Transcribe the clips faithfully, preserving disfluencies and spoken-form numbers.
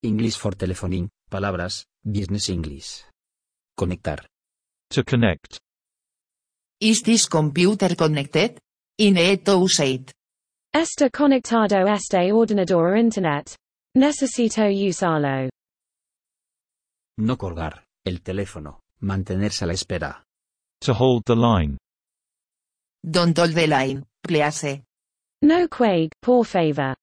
English for telephoning, palabras, business English. Conectar. To connect. Is this computer connected? I need to use it. Está conectado este ordenador a internet. Necesito usarlo. No colgar, el teléfono, mantenerse a la espera. To hold the line. Don't hold the line, please. No cuelgue, por favor.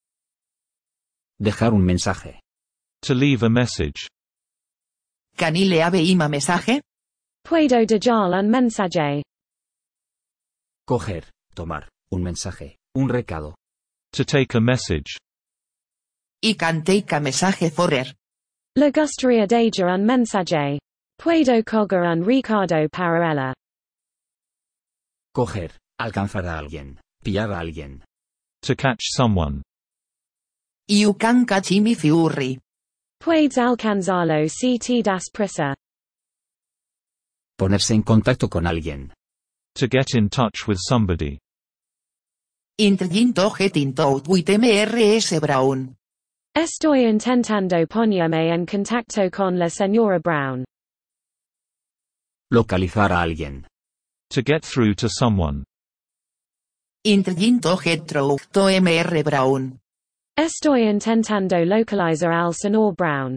Dejar un mensaje. To leave a message. Can I leave a message? Puedo dejar un mensaje. Coger, tomar, un mensaje, un recado. To take a message. I can take a message for her. Le gustaría dejar un mensaje. Puedo coger un recado para ella. Coger, alcanzar a alguien, pillar a alguien. To catch someone. You can catch me if you hurry. Puedes alcanzarlo si te das prisa. Ponerse en contacto con alguien. To get in touch with somebody. Intrying to get in touch with mister Brown. Estoy intentando ponerme en contacto con la señora Brown. Localizar a alguien. To get through to someone. Intrying to get through to mister Brown. Estoy intentando localizar al señor Brown.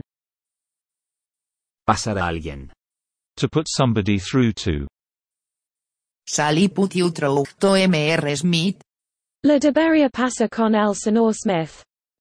Pasar a alguien. To put somebody through to. Sally put you through to mister Smith. La debería pasar con el señor Smith.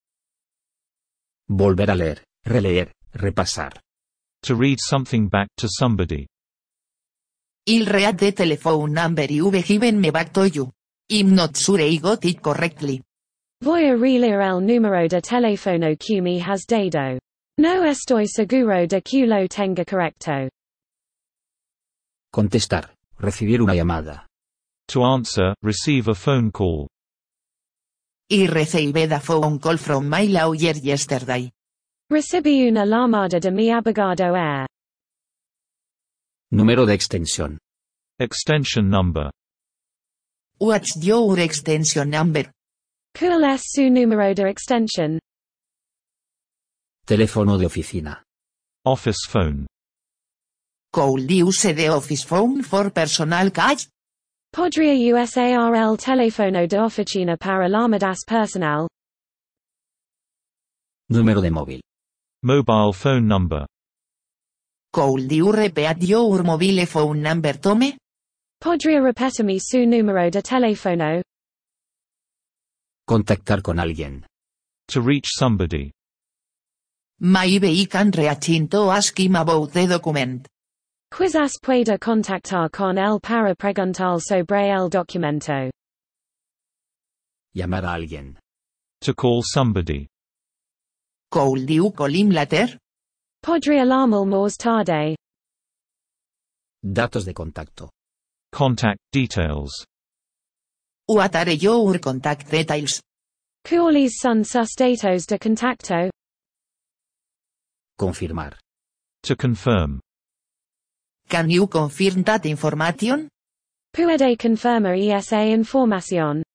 Volver a leer, releer, repasar. To read something back to somebody. I'll read the telephone number you've given me back to you. I'm not sure I got it correctly. Voy a releer el número de teléfono que me has dado. No estoy seguro de que lo tenga correcto. Contestar, recibir una llamada. To answer, receive a phone call. I received a phone call from my lawyer yesterday. Recibí una llamada de mi abogado ayer. Número de extensión. Extension number. What's your extension number? ¿Cuál es su número de extensión? Teléfono de oficina. Office phone. Could you use the office phone for personal calls? Podría usar el teléfono de oficina para llamadas personal. Número de móvil. Mobile phone number. Could you repeat your mobile phone number to me? Podría repetirme su número de teléfono. Contactar con alguien. To reach somebody. Maybe I can reach in to ask him about the document. Quizás pueda contactar con él para preguntar sobre el documento. Llamar a alguien. To call somebody. Could you call him later? Podría llamarlo más tarde. Datos de contacto. Contact details. What are your contact details? ¿Cuáles son sus datos de contacto? Confirmar. To confirm. Can you confirm that information? Puede confirmar esa información.